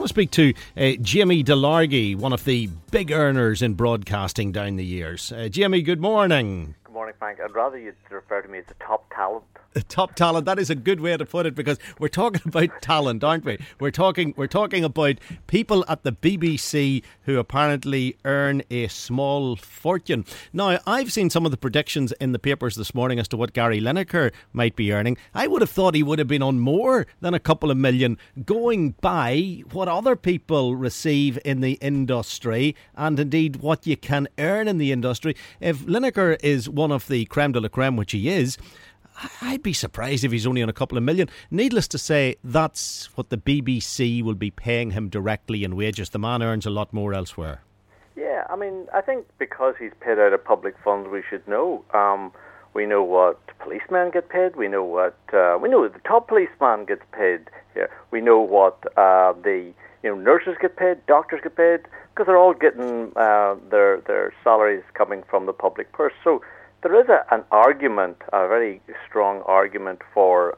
want to speak to Jimmy DeLargy, one of the big earners in broadcasting down the years. Jimmy, good morning. Good morning, Frank. I'd rather you refer to me as a top talent. Top talent, that is a good way to put it, because we're talking about talent, aren't we? We're talking about people at the BBC who apparently earn a small fortune. Now, I've seen some of the predictions in the papers this morning as to what Gary Lineker might be earning. I would have thought he would have been on more than a couple of million, going by what other people receive in the industry and indeed what you can earn in the industry. If Lineker is one of the creme de la creme, which he is, I'd be surprised if he's only on a couple of million. Needless to say, that's what the BBC will be paying him directly in wages. The man earns a lot more elsewhere. Yeah, I mean, I think because he's paid out of public funds, we should know. We know what policemen get paid. We know what the top policeman gets paid. Yeah, we know what the nurses get paid, doctors get paid, because they're all getting their salaries coming from the public purse. So there is an argument, a very strong argument for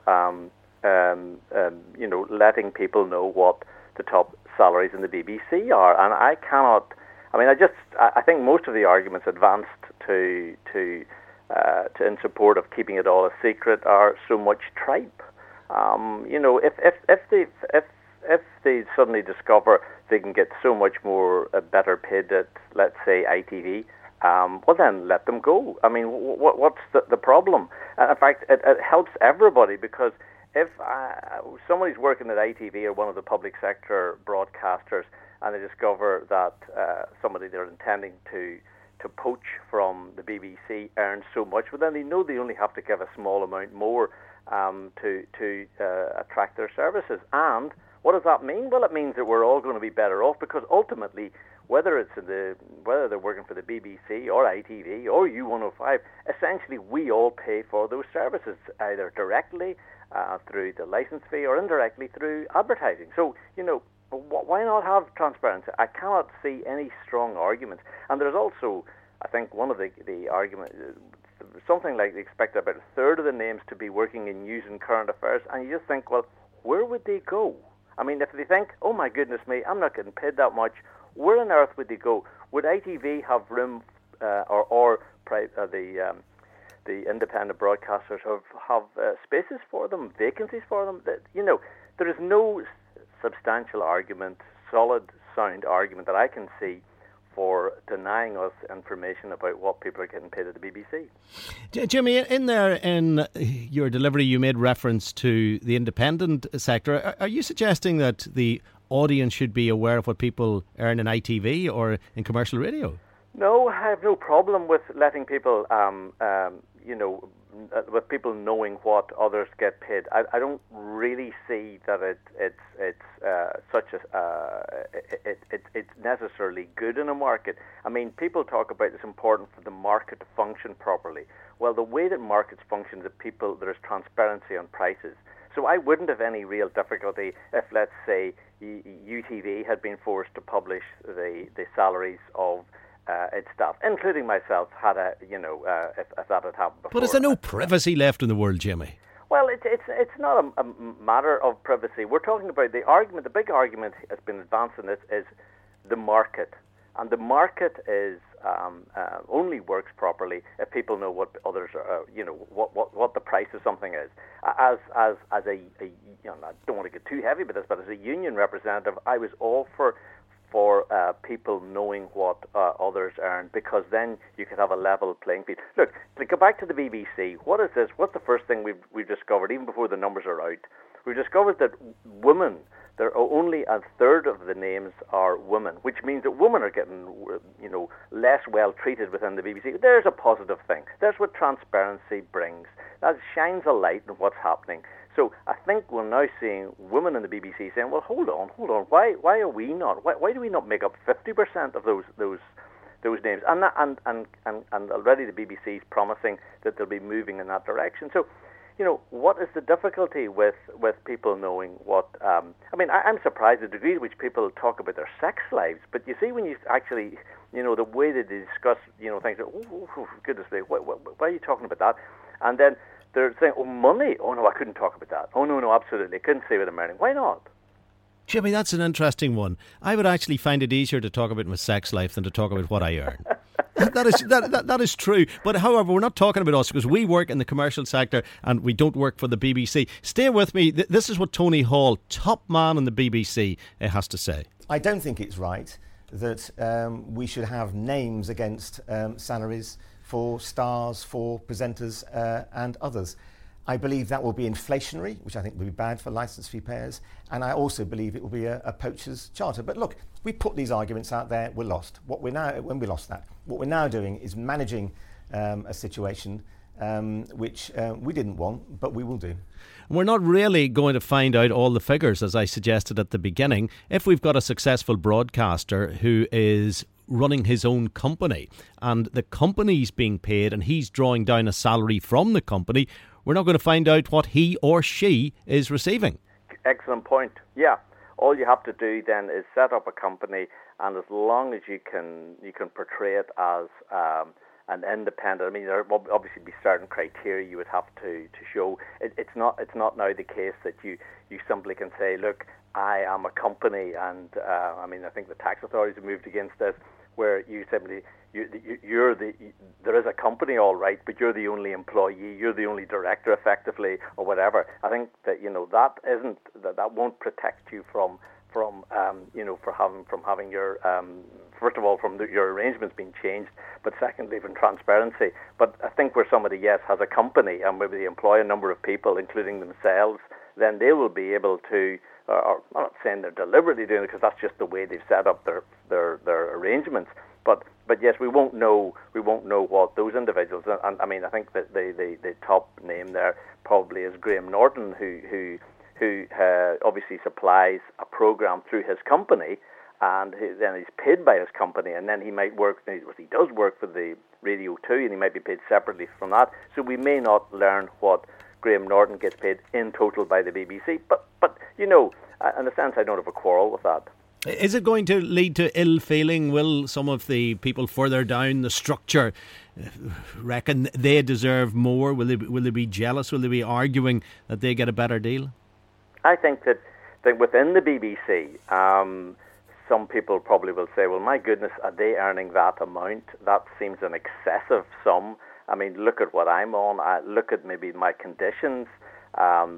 letting people know what the top salaries in the BBC are, and I cannot. I mean, I think most of the arguments advanced to in support of keeping it all a secret are so much tripe. If they suddenly discover they can get so much more better paid at, let's say, ITV. Well, then let them go. I mean, what's the problem? In fact, it helps everybody, because if somebody's working at ITV or one of the public sector broadcasters and they discover that somebody they're intending to poach from the BBC earns so much, well, then they know they only have to give a small amount more to attract their services. And what does that mean? Well, it means that we're all going to be better off, because ultimately, whether they're working for the BBC or ITV or U105, essentially we all pay for those services, either directly through the licence fee or indirectly through advertising. So, why not have transparency? I cannot see any strong arguments. And there's also, I think, one of the arguments, something like they expect about a third of the names to be working in news and current affairs, and you just think, well, where would they go? I mean, if they think, oh my goodness me, I'm not getting paid that much, where on earth would they go? Would ITV have room, or the independent broadcasters have spaces for them, vacancies for them? There is no substantial argument, solid, sound argument that I can see for denying us information about what people are getting paid at the BBC. Jimmy, in your delivery, you made reference to the independent sector. Are you suggesting that the audience should be aware of what people earn in ITV or in commercial radio? No, I have no problem with letting people, with people knowing what others get paid. I don't really see that it's necessarily good in a market. I mean, people talk about it's important for the market to function properly. Well, the way that markets function is that there is transparency on prices. So I wouldn't have any real difficulty if, let's say, UTV had been forced to publish the salaries of its staff, including myself, if that had happened before. But is there no privacy left in the world, Jimmy? Well, it's not a matter of privacy. We're talking about the argument. The big argument has been advanced in this is the market, and the market is only works properly if people know what others are, what the price of something is. As a I don't want to get too heavy with this, but as a union representative, I was all for people knowing what others earn, because then you could have a level playing field. Look, to go back to the BBC, what is this? What's the first thing we've discovered, even before the numbers are out? We've discovered that women, there are only a third of the names are women, which means that women are getting, less well treated within the BBC. There's a positive thing. There's what transparency brings. That shines a light on what's happening. So I think we're now seeing women in the BBC saying, well, hold on. Why are we not? Why do we not make up 50% of those names? And already the BBC is promising that they'll be moving in that direction. So, what is the difficulty with people knowing what? I'm surprised at the degree to which people talk about their sex lives. But you see, when you actually, the way that they discuss, things. Oh, goodness me, why are you talking about that? And then they're saying, oh, money. Oh, no, I couldn't talk about that. Oh, no, absolutely. I couldn't say what I'm earning. Why not? Jimmy, that's an interesting one. I would actually find it easier to talk about my sex life than to talk about what I earn. That is true. But however, we're not talking about us because we work in the commercial sector and we don't work for the BBC. Stay with me. This is what Tony Hall, top man in the BBC, has to say. I don't think it's right that we should have names against salaries for stars, for presenters and others. I believe that will be inflationary, which I think will be bad for licence fee payers, and I also believe it will be a poacher's charter. But look, we put these arguments out there, we're lost. What we're now doing is managing a situation which we didn't want, but we will do. We're not really going to find out all the figures, as I suggested at the beginning. If we've got a successful broadcaster who is running his own company and the company's being paid and he's drawing down a salary from the company, we're not going to find out what he or she is receiving. Excellent point. Yeah. All you have to do then is set up a company, and as long as you can portray it as an independent. I mean, there will obviously be certain criteria you would have to show. It's not now the case that you simply can say, look, I am a company, and I mean, I think the tax authorities have moved against this, where you simply there is a company, all right, but you're the only employee, you're the only director, effectively, or whatever. I think that that won't protect you from having your first of all from your arrangements being changed, but secondly from transparency. But I think where somebody has a company and maybe they employ a number of people, including themselves, then they will be able to. Or I'm not saying they're deliberately doing it, because that's just the way they've set up their arrangements. But yes, we won't know what those individuals. And I mean, I think that the top name there probably is Graham Norton, who obviously supplies a program through his company, and then he's paid by his company, and then he might work. He does work for the Radio 2, and he might be paid separately from that. So we may not learn what Graham Norton gets paid in total by the BBC. But in a sense, I don't have a quarrel with that. Is it going to lead to ill feeling? Will some of the people further down the structure reckon they deserve more? Will they be jealous? Will they be arguing that they get a better deal? I think that within the BBC, some people probably will say, well, my goodness, are they earning that amount? That seems an excessive sum. I mean, look at what I'm on. Look at maybe my conditions. I'm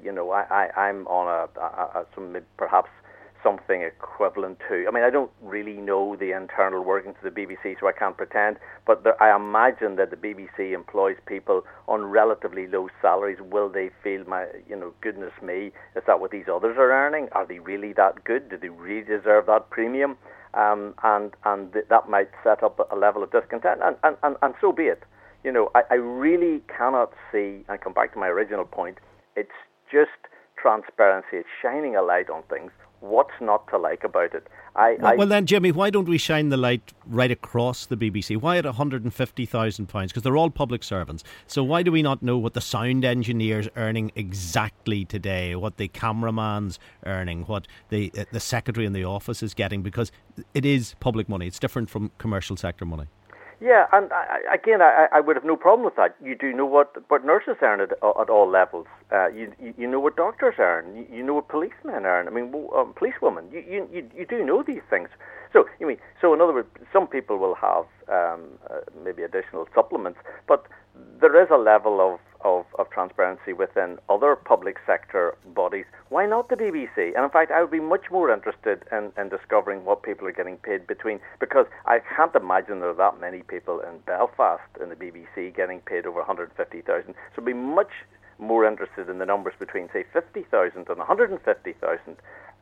on perhaps something equivalent to. I mean, I don't really know the internal workings of the BBC, so I can't pretend. But I imagine that the BBC employs people on relatively low salaries. Will they feel, goodness me, is that what these others are earning? Are they really that good? Do they really deserve that premium? And that might set up a level of discontent, and so be it. I really cannot see, and come back to my original point, it's just transparency. It's shining a light on things. What's not to like about it? Well then, Jimmy, why don't we shine the light right across the BBC? Why at £150,000? Because they're all public servants. So why do we not know what the sound engineer's earning exactly today, what the cameraman's earning, what the secretary in the office is getting? Because it is public money. It's different from commercial sector money. Yeah, and I would have no problem with that. You do know what nurses earn at all levels. You know what doctors earn. You know what policemen earn. I mean, policewomen. You do know these things. So in other words, some people will have maybe additional supplements, but there is a level of transparency within other public sector bodies. Why not the BBC? And in fact, I would be much more interested in discovering what people are getting paid because I can't imagine there are that many people in Belfast in the BBC getting paid over 150,000. So I'd be much more interested in the numbers between, say, 50,000 and 150,000.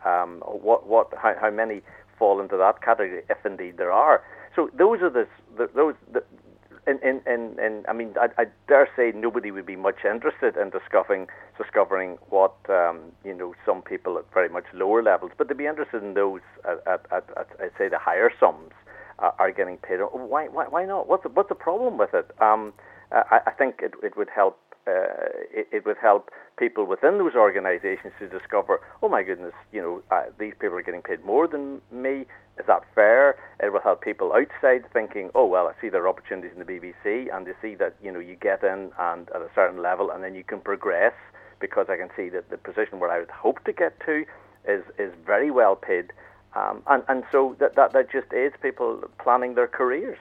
How many fall into that category, if indeed there are. So those are those. I mean, I dare say nobody would be much interested in discovering what some people at very much lower levels, but they'd be interested in those at I'd say the higher sums are getting paid. Why not? What's the problem with it? I think it would help. It would help people within those organisations to discover, oh my goodness, these people are getting paid more than me. Is that fair? It will help people outside thinking, oh well, I see there are opportunities in the BBC, and they see that you get in and at a certain level, and then you can progress, because I can see that the position where I would hope to get to is very well paid, and so that just aids people planning their careers.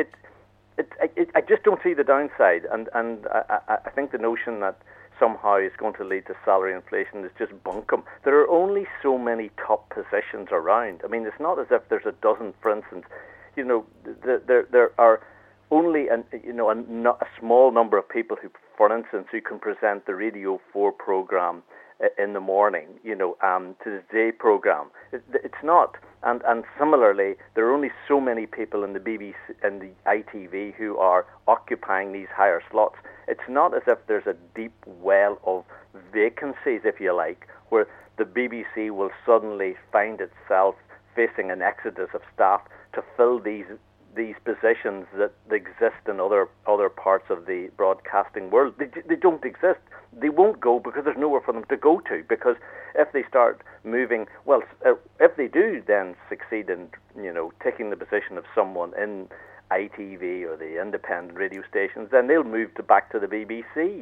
I just don't see the downside, and I think the notion that somehow it's going to lead to salary inflation is just bunkum. There are only so many top positions around. I mean, it's not as if there's a dozen, for instance. You know, there are only a small number of people who, for instance, who can present the Radio 4 program in the morning, to the Today program. It's not. And similarly, there are only so many people in the BBC and the ITV who are occupying these higher slots. It's not as if there's a deep well of vacancies, if you like, where the BBC will suddenly find itself facing an exodus of staff to fill these positions that exist in other parts of the broadcasting world. They don't exist. They won't go because there's nowhere for them to go to. Because if they start moving, if they do then succeed in taking the position of someone in ITV or the independent radio stations, then they'll move back to the BBC.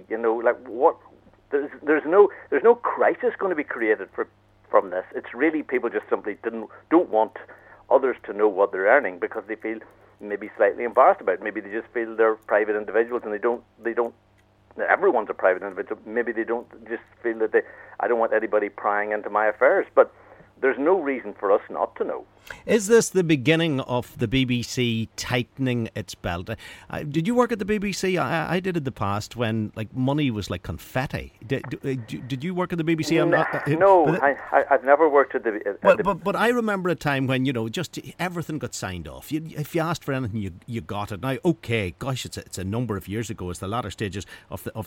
There's no crisis going to be created from this. It's really people just simply don't want others to know what they're earning because they feel maybe slightly embarrassed about it. Maybe they just feel they're private individuals and they don't. Everyone's a private individual. Maybe they don't just feel that I don't want anybody prying into my affairs. But there's no reason for us not to know. Is this the beginning of the BBC tightening its belt? Did you work at the BBC? I did in the past when money was like confetti. Did you work at the BBC? No, I've never worked at the... But I remember a time when, just everything got signed off. If you asked for anything, you got it. Now, okay, gosh, it's a number of years ago. It's the latter stages of the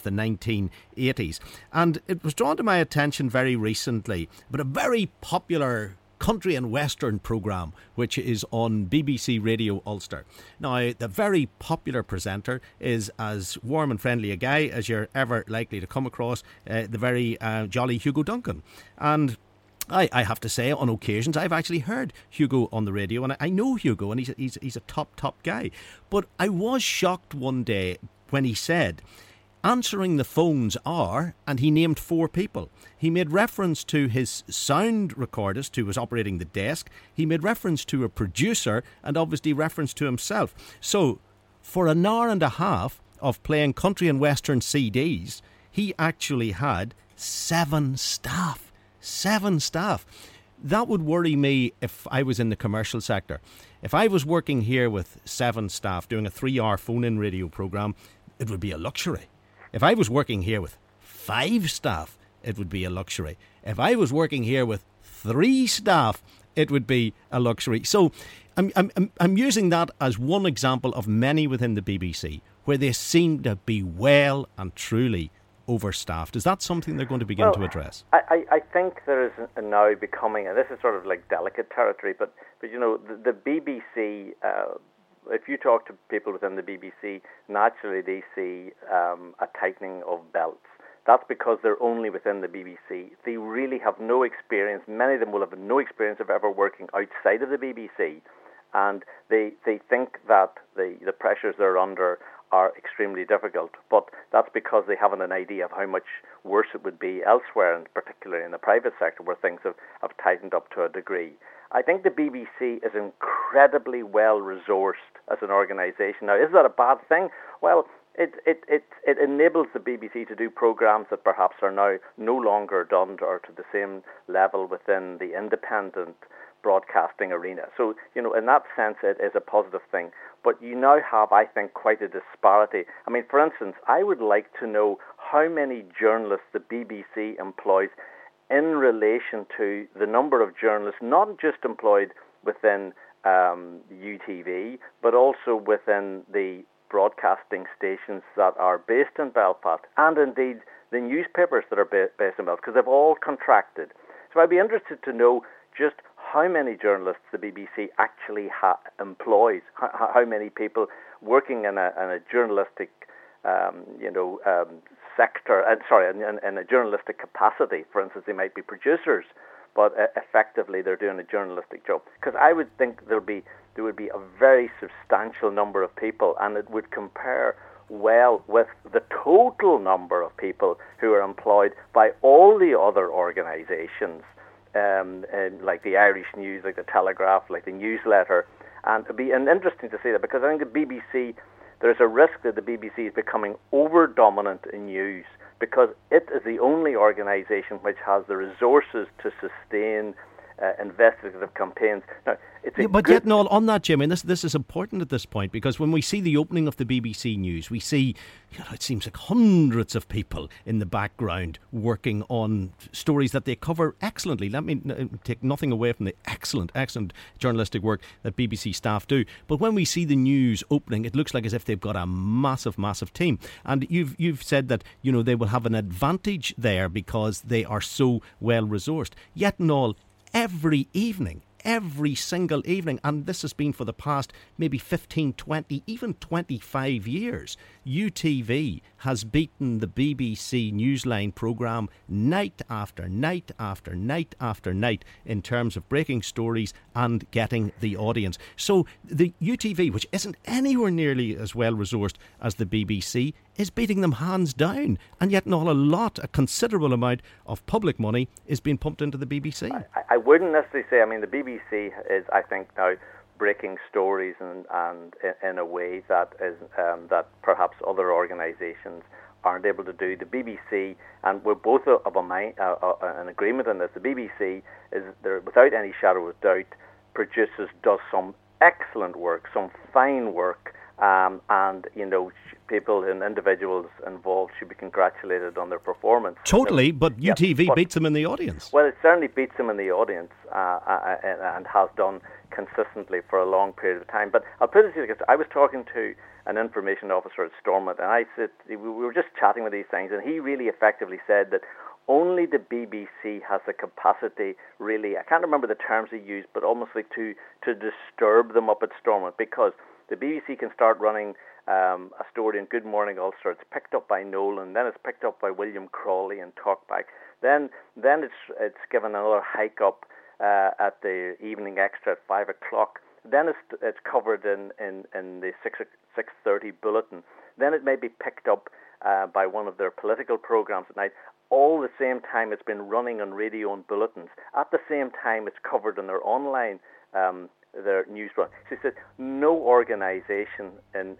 1980s. And it was drawn to my attention very recently, but a very popular country and western programme which is on BBC Radio Ulster. Now, the very popular presenter is as warm and friendly a guy as you're ever likely to come across, the very jolly Hugo Duncan. And I have to say, on occasions, I've actually heard Hugo on the radio, and I know Hugo, and he's a top guy. But I was shocked one day when he said, answering the phones are, and he named 4 people. He made reference to his sound recordist who was operating the desk. He made reference to a producer and obviously reference to himself. So for an hour and a half of playing country and western CDs, he actually had 7 staff. 7 staff. That would worry me if I was in the commercial sector. If I was working here with 7 staff doing a 3-hour phone-in radio programme, it would be a luxury. If I was working here with 5 staff, it would be a luxury. If I was working here with 3 staff, it would be a luxury. So I'm using that as one example of many within the BBC where they seem to be well and truly overstaffed. Is that something they're going to begin to address? I think there is now becoming, and this is sort of like delicate territory, but the BBC... if you talk to people within the BBC, naturally they see a tightening of belts. That's because they're only within the BBC. They really have no experience. Many of them will have no experience of ever working outside of the BBC. And they think that the pressures they're under are extremely difficult. But that's because they haven't an idea of how much worse it would be elsewhere, and particularly in the private sector where things have tightened up to a degree. I think the BBC is incredibly well-resourced as an organisation. Now, is that a bad thing? Well, it enables the BBC to do programmes that perhaps are now no longer done or to the same level within the independent broadcasting arena. So, in that sense, it is a positive thing. But you now have, I think, quite a disparity. I mean, for instance, I would like to know how many journalists the BBC employs in relation to the number of journalists, not just employed within UTV, but also within the broadcasting stations that are based in Belfast, and indeed the newspapers that are based in Belfast, because they've all contracted. So I'd be interested to know just how many journalists the BBC actually employs, how many people working in a journalistic sector, in a journalistic capacity. For instance, they might be producers, but effectively they're doing a journalistic job. Because I would think there would be a very substantial number of people, and it would compare well with the total number of people who are employed by all the other organisations like the Irish News, like the Telegraph, like the newsletter. And it'd be interesting to see that, because I think the BBC, there's a risk that the BBC is becoming over-dominant in news, because it is the only organisation which has the resources to sustain investigative campaigns. Now, yet, Noel, on that, Jim, and this is important at this point, because when we see the opening of the BBC News, we see, it seems like hundreds of people in the background working on stories that they cover excellently. Let me take nothing away from the excellent journalistic work that BBC staff do. But when we see the news opening, it looks like as if they've got a massive team. And you've said that, they will have an advantage there because they are so well resourced. Yet, Noel, every single evening, and this has been for the past maybe 15, 20, even 25 years, UTV has beaten the BBC Newsline programme night after night after night after night in terms of breaking stories and getting the audience. So the UTV, which isn't anywhere nearly as well resourced as the BBC, is beating them hands down, and yet not a considerable amount of public money is being pumped into the BBC. I wouldn't necessarily say. I mean, the BBC is, I think, now breaking stories and in a way that is that perhaps other organisations aren't able to do. The BBC, and we're both of an agreement on this, the BBC is there, without any shadow of doubt, does some excellent work, some fine work, and people and individuals involved should be congratulated on their performance. Totally, but UTV beats them in the audience. Well, it certainly beats them in the audience and has done consistently for a long period of time. But I'll put it to you, because I was talking to an information officer at Stormont, and we were just chatting with these things, and he really effectively said that only the BBC has the capacity, really, I can't remember the terms he used, but almost like to disturb them up at Stormont, because the BBC can start running a story in Good Morning Ulster. It's picked up by Nolan, then it's picked up by William Crawley and Talkback. Then it's given another hike up at the Evening Extra at 5 o'clock. Then it's covered in the 6:30 bulletin. Then it may be picked up by one of their political programmes at night. All the same time it's been running on radio and bulletins. At the same time it's covered on their online their news run. She said no organisation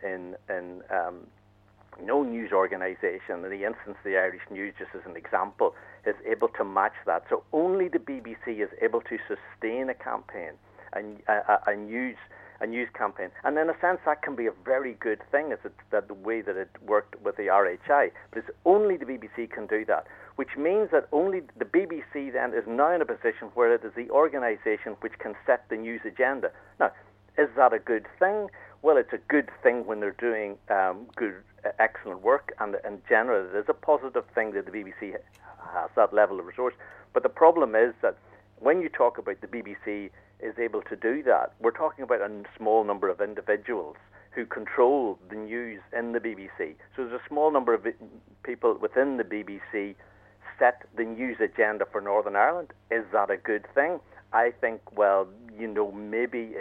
no news organisation, in the instance of the Irish News, just as an example, is able to match that. So only the BBC is able to sustain a campaign, a news campaign, and in a sense that can be a very good thing, as that the way that it worked with the RHI. But it's only the BBC can do that, which means that only the BBC then is now in a position where it is the organisation which can set the news agenda. Now, is that a good thing? Well, it's a good thing when they're doing excellent work, and in general it is a positive thing that the BBC has that level of resource. But the problem is that when you talk about the BBC is able to do that, we're talking about a small number of individuals who control the news in the BBC. So there's a small number of people within the BBC set the news agenda for Northern Ireland. Is that a good thing? I think, well, maybe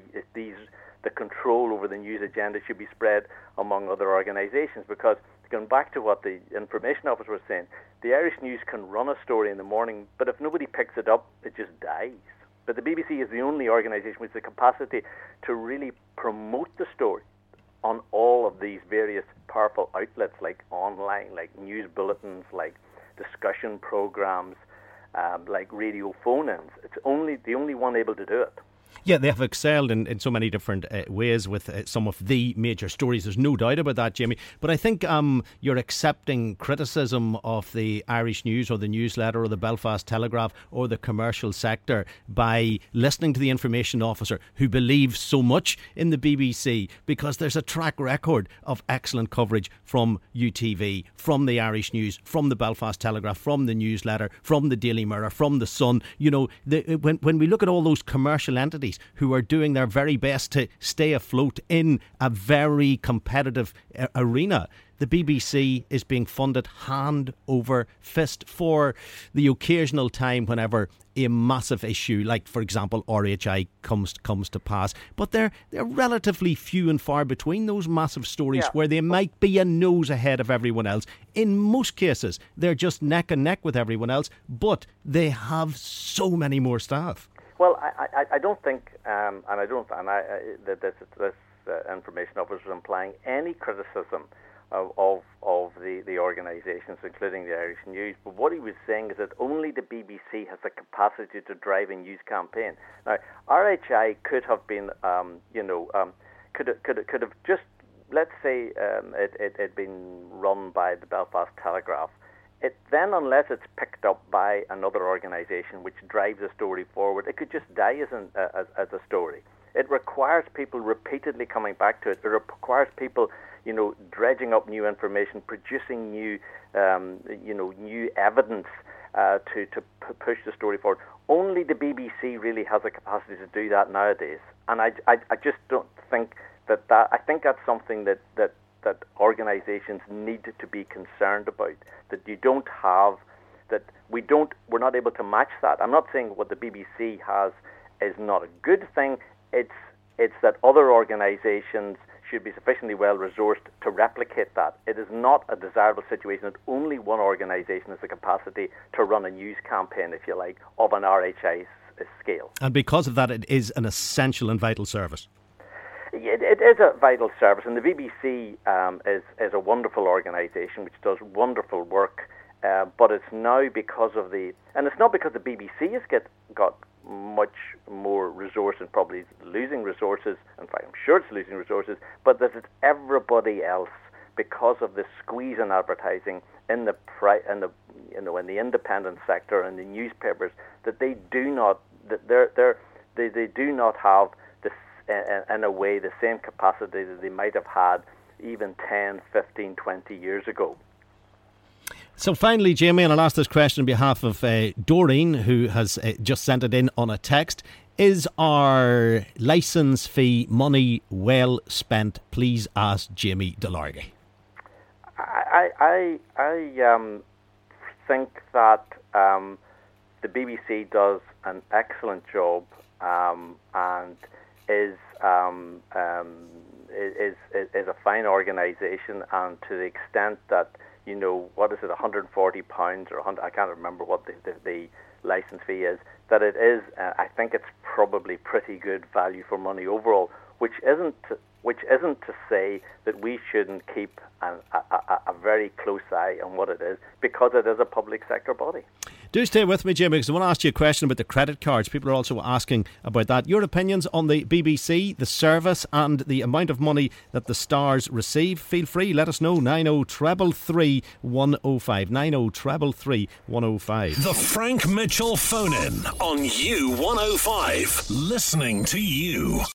the control over the news agenda should be spread among other organisations, because going back to what the information officer was saying, the Irish News can run a story in the morning, but if nobody picks it up, it just dies. But the BBC is the only organisation with the capacity to really promote the story on all of these various powerful outlets, like online, like news bulletins, like discussion programmes, like radio phone-ins. It's the only one able to do it. Yeah, they have excelled in so many different ways with some of the major stories. There's no doubt about that, Jamie. But I think you're accepting criticism of the Irish News or the newsletter or the Belfast Telegraph or the commercial sector by listening to the information officer who believes so much in the BBC, because there's a track record of excellent coverage from UTV, from the Irish News, from the Belfast Telegraph, from the newsletter, from the Daily Mirror, from the Sun. When we look at all those commercial entities who are doing their very best to stay afloat in a very competitive arena, the BBC is being funded hand over fist for the occasional time whenever a massive issue, like for example RHI, comes to pass. But they're relatively few and far between, those massive stories where they might be a nose ahead of everyone else. In most cases, they're just neck and neck with everyone else, but they have so many more staff. Well, I don't think, that this information officer was implying any criticism of the organisations, including the Irish News. But what he was saying is that only the BBC has the capacity to drive a news campaign. Now, RHI could have been, could have just, let's say, it had been run by the Belfast Telegraph. It then, unless it's picked up by another organisation which drives a story forward, it could just die as a story. It requires people repeatedly coming back to it. It requires people, dredging up new information, producing new evidence to push the story forward. Only the BBC really has the capacity to do that nowadays, and I just don't think that. I think that's something that organisations need to be concerned about. That you don't have, that we're not able to match that. I'm not saying what the BBC has is not a good thing. It's that other organisations should be sufficiently well resourced to replicate that. It is not a desirable situation that only one organisation has the capacity to run a news campaign, if you like, of an RHI scale. And because of that, it is an essential and vital service. It is a vital service, and the BBC is a wonderful organisation which does wonderful work. But it's now because of and it's not because the BBC has got much more resource and probably losing resources. In fact, I'm sure it's losing resources, but that it's everybody else, because of the squeeze in advertising in the independent sector and the newspapers, that they do not have in a way the same capacity that they might have had even 10, 15, 20 years ago. So finally, Jamie, and I'll ask this question on behalf of Doreen, who has just sent it in on a text. Is our licence fee money well spent? Please ask Jamie DeLargy. I think that the BBC does an excellent job and is a fine organisation, and to the extent that, what is it, £140 or 100? I can't remember what the licence fee is. That it is, I think it's probably pretty good value for money overall, which isn't to say that we shouldn't keep a very close eye on what it is, because it is a public sector body. Do stay with me, Jim, because I want to ask you a question about the credit cards. People are also asking about that. Your opinions on the BBC, the service, and the amount of money that the stars receive. Feel free, let us know. 9033 105. 9033 105. The Frank Mitchell phone-in on U105. Listening to you.